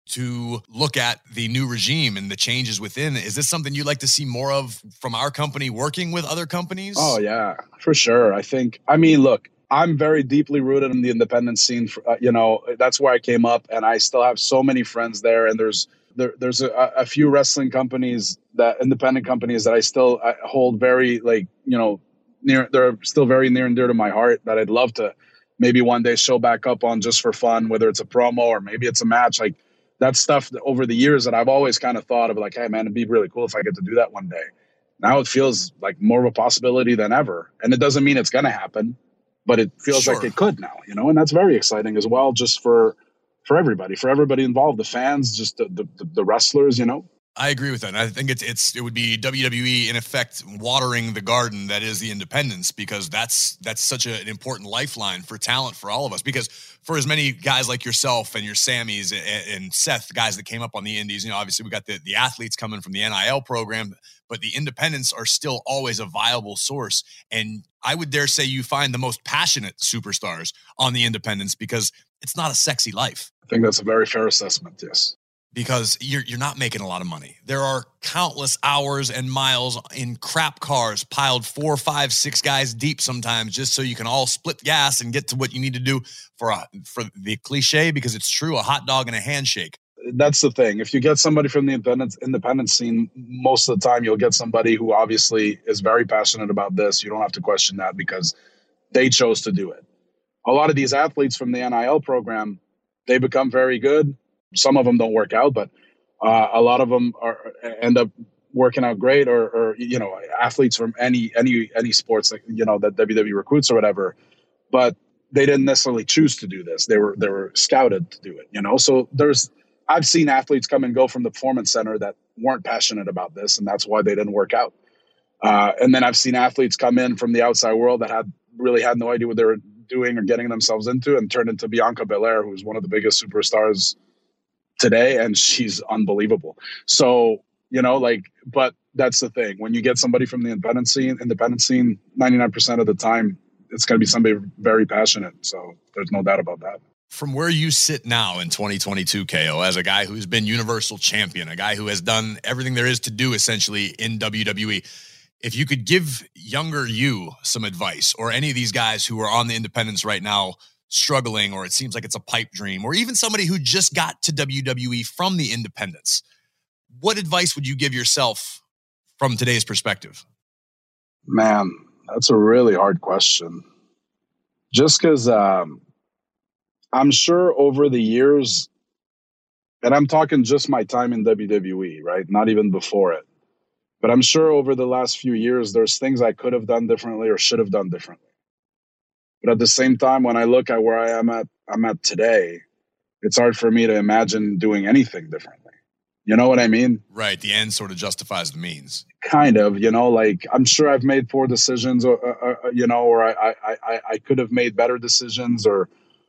to look at the new regime and the changes within. Is this something you'd like to see more of from our company working with other companies? Oh, yeah, for sure. I think, I mean, look, I'm very deeply rooted in the independent scene. For, uh, you know, that's where I came up, and I still have so many friends there. And there's there, there's a, a few wrestling companies, that independent companies that I still I hold very, like, you know, near. They're still very near and dear to my heart, that I'd love to maybe one day show back up on just for fun, whether it's a promo or maybe it's a match. Like, that's stuff that over the years that I've always kind of thought of, like, hey man, it'd be really cool if I get to do that one day. Now it feels like more of a possibility than ever. And it doesn't mean it's going to happen, but it feels Sure. like it could now, you know, and that's very exciting as well, just for, for everybody, for everybody involved, the fans, just the, the, the wrestlers, you know. I agree with that. And I think it's it's it would be W W E in effect watering the garden that is the independents, because that's that's such a, an important lifeline for talent for all of us. Because for as many guys like yourself and your Sammys and, and Seth, guys that came up on the indies, you know, obviously we got the, the athletes coming from the N I L program, but the independents are still always a viable source. And I would dare say you find the most passionate superstars on the independents, because it's not a sexy life. I think that's a very fair assessment. Yes. Because you're you're not making a lot of money. There are countless hours and miles in crap cars piled four, five, six guys deep sometimes, just so you can all split gas and get to what you need to do for a, for the cliche, because it's true, a hot dog and a handshake. That's the thing. If you get somebody from the independent independent scene, most of the time you'll get somebody who obviously is very passionate about this. You don't have to question that, because they chose to do it. A lot of these athletes from the N I L program, they become very good. Some of them don't work out, but uh, a lot of them are end up working out great, or, or you know, athletes from any any any sports, like, you know, that W W E recruits or whatever. But they didn't necessarily choose to do this. They were they were scouted to do it. You know, so there's I've seen athletes come and go from the Performance Center that weren't passionate about this, and that's why they didn't work out. Uh, and then I've seen athletes come in from the outside world that had really had no idea what they were doing or getting themselves into, and turned into Bianca Belair, who's one of the biggest superstars today, and she's unbelievable. So, you know, like, but that's the thing. When you get somebody from the independent scene, independent scene, ninety-nine percent of the time, it's going to be somebody very passionate. So there's no doubt about that. From where you sit now in twenty twenty-two, K O, as a guy who's been Universal Champion, a guy who has done everything there is to do essentially in W W E, if you could give younger you some advice, or any of these guys who are on the independents right now struggling, or it seems like it's a pipe dream, or even somebody who just got to W W E from the independents, what advice would you give yourself from today's perspective? Man, that's a really hard question. Just because um, I'm sure over the years, and I'm talking just my time in W W E, right? Not even before it. But I'm sure over the last few years, there's things I could have done differently or should have done differently. But at the same time, when I look at where I am at, I'm at today, it's hard for me to imagine doing anything differently. You know what I mean? Right. The end sort of justifies the means. Kind of, you know, like, I'm sure I've made poor decisions, or, or, or you know, or I, I, I, I could have made better decisions, or,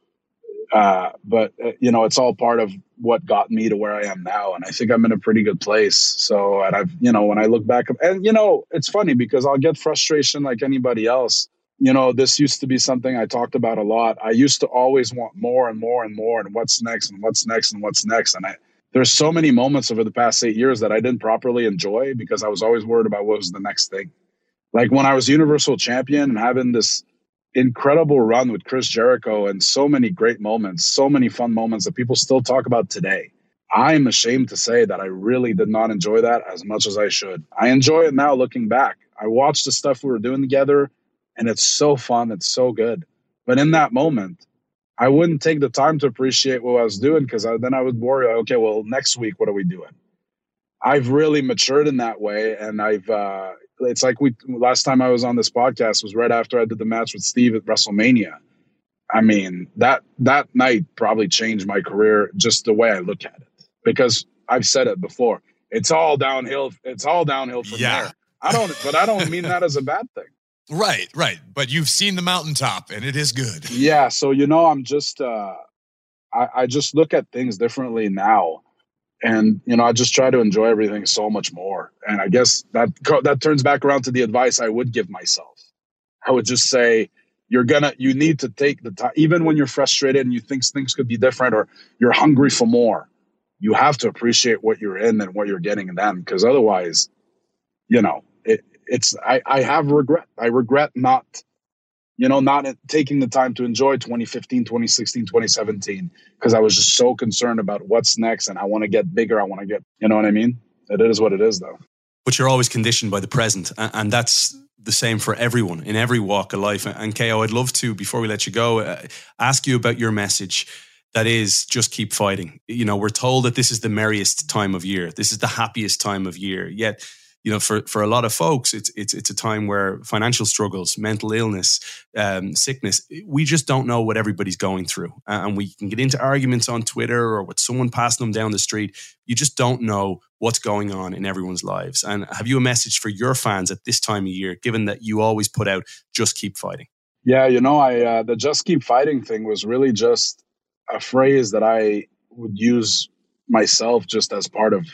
uh, but uh, you know, it's all part of what got me to where I am now. And I think I'm in a pretty good place. So, and I've, you know, when I look back, and, you know, it's funny because I'll get frustration like anybody else. You know, this used to be something I talked about a lot. I used to always want more and more and more, and what's next and what's next and what's next. And I, there's so many moments over the past eight years that I didn't properly enjoy because I was always worried about what was the next thing. Like when I was Universal Champion and having this incredible run with Chris Jericho and so many great moments, so many fun moments that people still talk about today. I'm ashamed to say that I really did not enjoy that as much as I should. I enjoy it now looking back. I watched the stuff we were doing together, and it's so fun. It's so good. But in that moment, I wouldn't take the time to appreciate what I was doing, because then I would worry, okay, well, next week, what are we doing? I've really matured in that way. And I've, uh, it's like we, last time I was on this podcast was right after I did the match with Steve at WrestleMania. I mean, that, that night probably changed my career, just the way I look at it, because I've said it before. It's all downhill. It's all downhill from yeah. there. I don't, but I don't mean that as a bad thing. Right, right. But you've seen the mountaintop, and it is good. Yeah. So, you know, I'm just, uh, I, I just look at things differently now. And, you know, I just try to enjoy everything so much more. And I guess that that turns back around to the advice I would give myself. I would just say, you're gonna, you need to take the time, even when you're frustrated and you think things could be different, or you're hungry for more. you have to appreciate what you're in and what you're getting then, because otherwise, you know, it, it's I, I have regret. I regret not, you know, not taking the time to enjoy twenty fifteen, twenty sixteen, twenty seventeen, because I was just so concerned about what's next, and I want to get bigger. I want to get, you know what I mean? It is what it is, though. But you're always conditioned by the present, and that's the same for everyone in every walk of life. And K O, I'd love to, before we let you go, uh, ask you about your message. That is, just keep fighting. You know, we're told that this is the merriest time of year. This is the happiest time of year. Yet, you know, for, for a lot of folks, it's it's it's a time where financial struggles, mental illness, um, sickness, we just don't know what everybody's going through. And we can get into arguments on Twitter or with someone passing them down the street. You just don't know what's going on in everyone's lives. And have you a message for your fans at this time of year, given that you always put out, just keep fighting? Yeah, you know, I uh, the just keep fighting thing was really just a phrase that I would use myself just as part of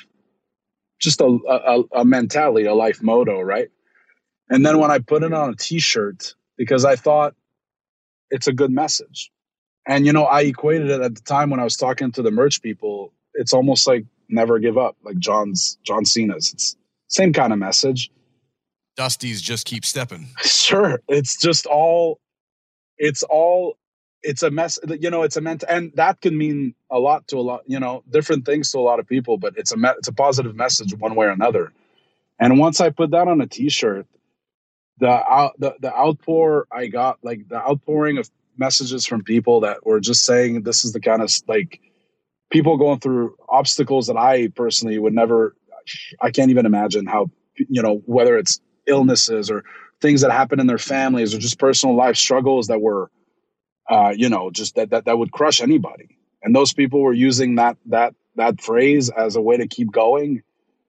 just a, a, a mentality, a life motto, right? And then when I put it on a t-shirt, because I thought it's a good message. And, you know, I equated it at the time when I was talking to the merch people, it's almost like never give up, like John's, John Cena's. It's same kind of message. Dusty's just keep stepping. Sure. It's just all, it's all, it's a mess, you know, it's a ment, and that can mean a lot to a lot, you know, different things to a lot of people, but it's a, me- it's a positive message one way or another. And once I put that on a t-shirt, the, out, the, the outpour I got, like the outpouring of messages from people that were just saying, this is the kind of, like, people going through obstacles that I personally would never, I can't even imagine how, you know, whether it's illnesses or things that happen in their families or just personal life struggles that were, Uh, you know, just that, that that would crush anybody. And those people were using that that that phrase as a way to keep going.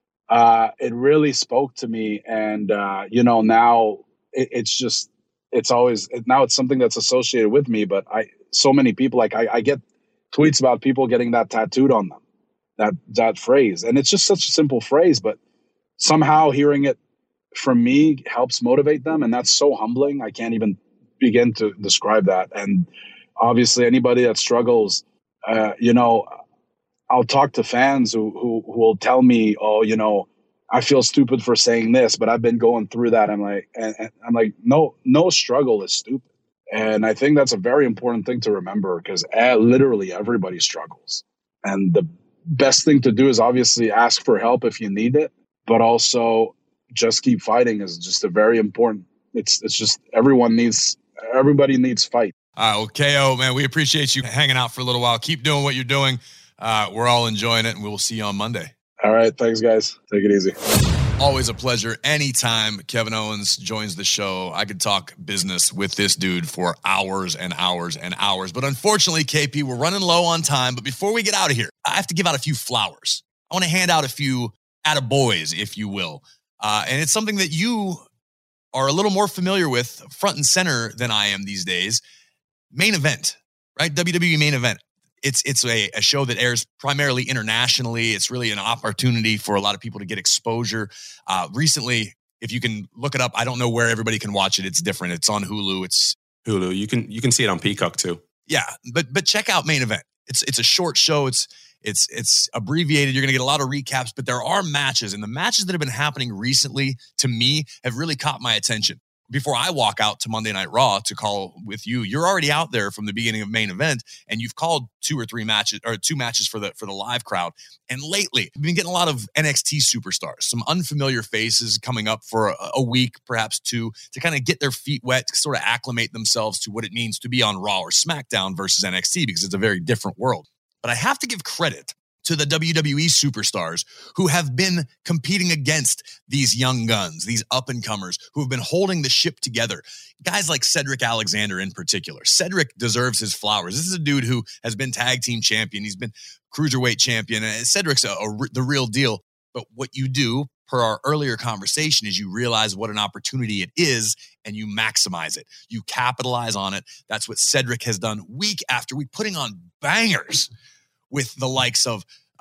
Uh, it really spoke to me. And, uh, you know, now it, it's just, it's always, it, now it's something that's associated with me. But I, so many people, like I, I get tweets about people getting that tattooed on them, that, that phrase. And it's just such a simple phrase, but somehow hearing it from me helps motivate them. And that's so humbling. I can't even begin to describe that. And obviously anybody that struggles, uh, you know, I'll talk to fans who, who, who will tell me, oh, you know, I feel stupid for saying this, but I've been going through that. I'm like, and, and I'm like, no, no struggle is stupid. And I think that's a very important thing to remember, because uh, literally everybody struggles. And the best thing to do is obviously ask for help if you need it, but also just keep fighting is just a very important, it's, it's just, everyone needs, everybody needs fight. All right, well, K O, man, we appreciate you hanging out for a little while. Keep doing what you're doing. Uh, we're all enjoying it, and we will see you on Monday. All right, thanks, guys. Take it easy. Always a pleasure. Anytime Kevin Owens joins the show, I could talk business with this dude for hours and hours and hours. But unfortunately, K P, we're running low on time. But before we get out of here, I have to give out a few flowers. I want to hand out a few attaboys, if you will. Uh, and it's something that you are a little more familiar with front and center than I am these days. Main Event, right? W W E Main Event. It's it's a, a show that airs primarily internationally. It's really an opportunity for a lot of people to get exposure. Uh, recently, if you can look it up, I don't know where everybody can watch it. It's different. It's on Hulu. It's Hulu. You can you can see it on Peacock too. Yeah, but but check out Main Event. It's it's a short show. It's it's it's abbreviated. You're going to get a lot of recaps, but there are matches, and the matches that have been happening recently to me have really caught my attention. Before I walk out to Monday Night Raw to call with you, you're already out there from the beginning of Main Event, and you've called two or three matches or two matches for the for the live crowd. And lately, we've been getting a lot of N X T superstars, some unfamiliar faces coming up for a, a week, perhaps two, to kind of get their feet wet, to sort of acclimate themselves to what it means to be on Raw or SmackDown versus N X T, because it's a very different world. But I have to give credit to the W W E superstars who have been competing against these young guns, these up-and-comers who have been holding the ship together. Guys like Cedric Alexander in particular. Cedric deserves his flowers. This is a dude who has been tag team champion. He's been cruiserweight champion. And Cedric's a, a, the real deal. But what you do, per our earlier conversation, is you realize what an opportunity it is and you maximize it. You capitalize on it. That's what Cedric has done week after week, putting on bangers with the likes of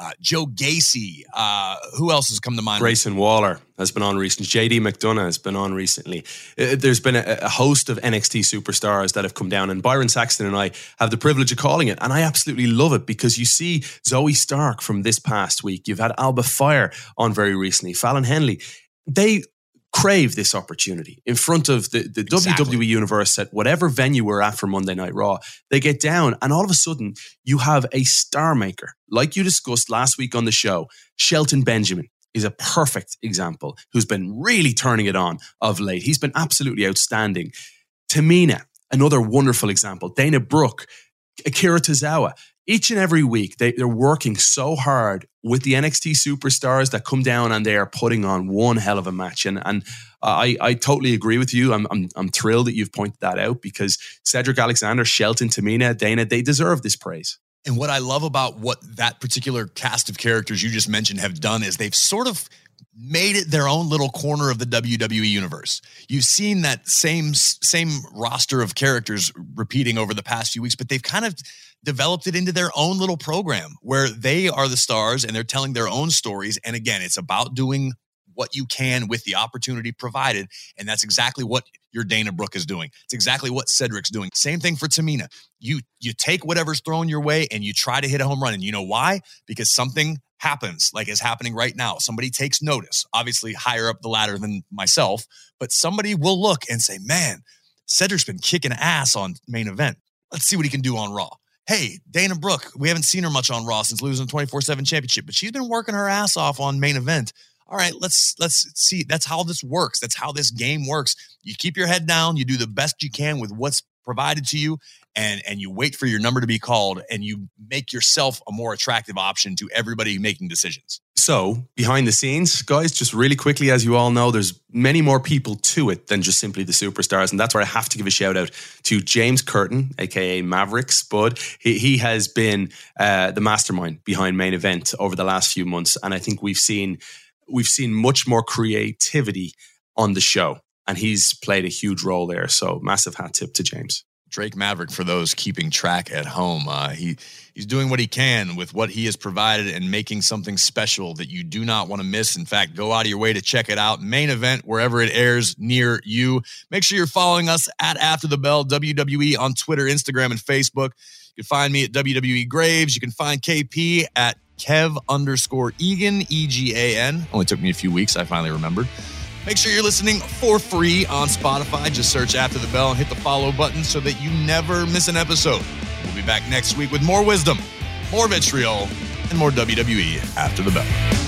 uh, Joe Gacy. Uh, who else has come to mind? Grayson Waller has been on recently. J D McDonough has been on recently. Uh, there's been a, a host of N X T superstars that have come down, and Byron Saxton and I have the privilege of calling it, and I absolutely love it because you see Zoe Stark from this past week. You've had Alba Fire on very recently, Fallon Henley. They crave this opportunity in front of the, the exactly. W W E Universe at whatever venue we're at for Monday Night Raw. They get down and all of a sudden you have a star maker. Like you discussed last week on the show, Shelton Benjamin is a perfect example who's been really turning it on of late. He's been absolutely outstanding. Tamina, another wonderful example. Dana Brooke, Akira Tozawa. Each and every week, they, they're working so hard with the N X T superstars that come down and they are putting on one hell of a match. And and I, I totally agree with you. I'm, I'm I'm thrilled that you've pointed that out because Cedric Alexander, Shelton, Tamina, Dana, they deserve this praise. And what I love about what that particular cast of characters you just mentioned have done is they've sort of made it their own little corner of the W W E universe. You've seen that same same roster of characters repeating over the past few weeks, but they've kind of developed it into their own little program where they are the stars and they're telling their own stories. And again, it's about doing what you can with the opportunity provided. And that's exactly what your Dana Brooke is doing. It's exactly what Cedric's doing. Same thing for Tamina. You, you take whatever's thrown your way and you try to hit a home run. And you know why? Because something happens like is happening right now. Somebody takes notice, obviously higher up the ladder than myself, but somebody will look and say, man, Cedric's been kicking ass on Main Event. Let's see what he can do on Raw. Hey, Dana Brooke, we haven't seen her much on Raw since losing the twenty-four seven championship, but she's been working her ass off on Main Event. All right, let's let's see. That's how this works. That's how this game works. You keep your head down. You do the best you can with what's provided to you, and, and you wait for your number to be called, and you make yourself a more attractive option to everybody making decisions. So, behind the scenes, guys, just really quickly, as you all know, there's many more people to it than just simply the superstars. And that's where I have to give a shout out to James Curtin, a k a. Maverick Spud. He, he has been uh, the mastermind behind Main Event over the last few months. And I think we've seen we've seen much more creativity on the show. And he's played a huge role there. So, massive hat tip to James. Drake Maverick, for those keeping track at home, uh, he he's doing what he can with what he has provided and making something special that you do not want to miss. In fact, go out of your way to check it out. Main Event, wherever it airs near you. Make sure you're following us at After the Bell, W W E on Twitter, Instagram, and Facebook. You can find me at W W E Graves. You can find K P at Kev underscore Egan, E G A N. Only took me a few weeks. I finally remembered. Make sure you're listening for free on Spotify. Just search After the Bell and hit the follow button so that you never miss an episode. We'll be back next week with more wisdom, more vitriol, and more W W E After the Bell.